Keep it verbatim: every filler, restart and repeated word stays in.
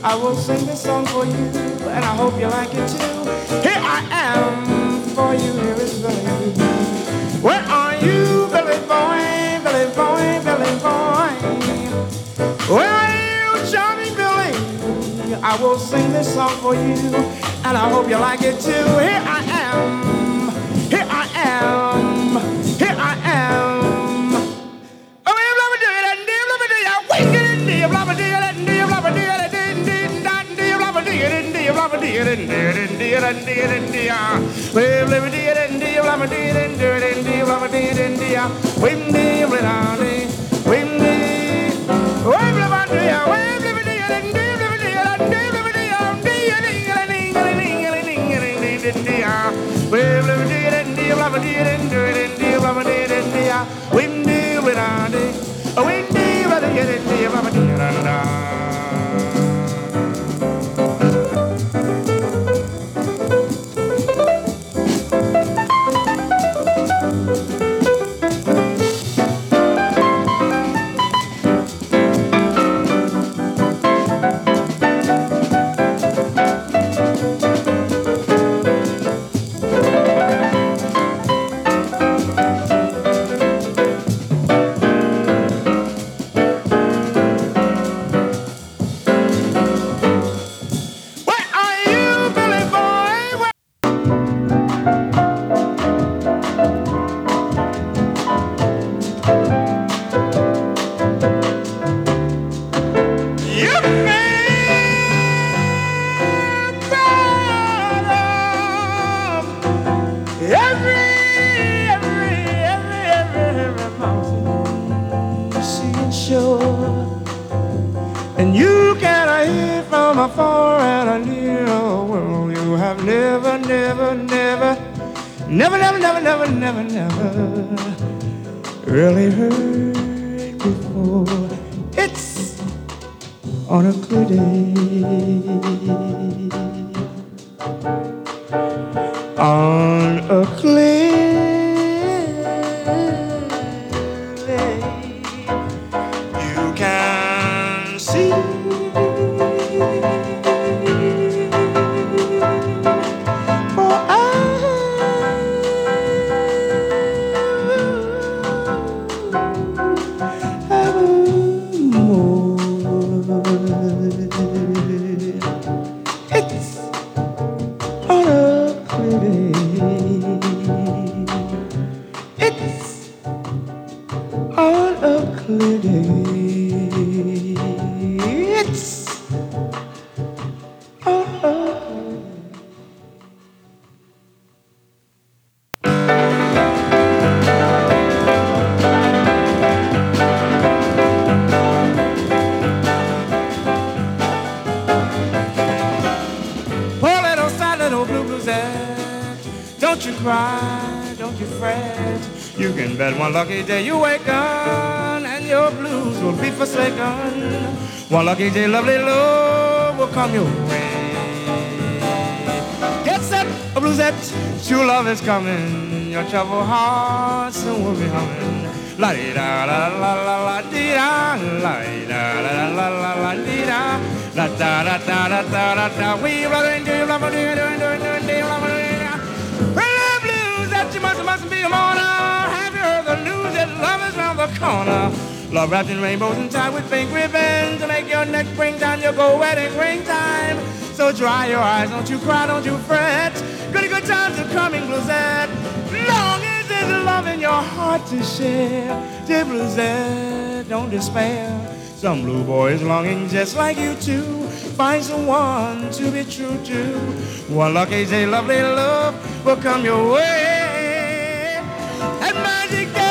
I will sing this song for you, and I hope you like it too. Here I am for you, here is Billy. Where are you, Billy boy, Billy boy, Billy boy? Where are you, charming Billy? I will sing this song for you, and I hope you like it too. Here I am, here I am, here I am. And you can hear from afar and a near world you have never, never, never, never, never, never, never, never, never really heard before. It's on a clear day, on a clear day, you can see for evermore. It's on a clear day. It's on a clear day. It's on a poor little sad little blue bluesette. Don't you cry, don't you fret. You can bet one lucky day you wake up and your blues will be forsaken. One lucky day, lovely love will come your way. Get set, a bluesette, true love is coming. Your troubled heart soon will be humming. La di da la la la la di da, la di da la la la la di da, la da da da da da da da. We run into love, do do do do do love. Well, blues that you must must be a mourner. Have you heard the news that love is round the corner? Love wrapped in rainbows and tied with pink ribbons to make your neck spring down your go wedding ring time. So dry your eyes, don't you cry, don't you fret. Goody good times are coming, bluesette. Long as there's love in your heart to share, dear bluesette, don't despair. Some blue boys longing just like you too. Find someone to be true to. One lucky day, lovely love will come your way. And magic day.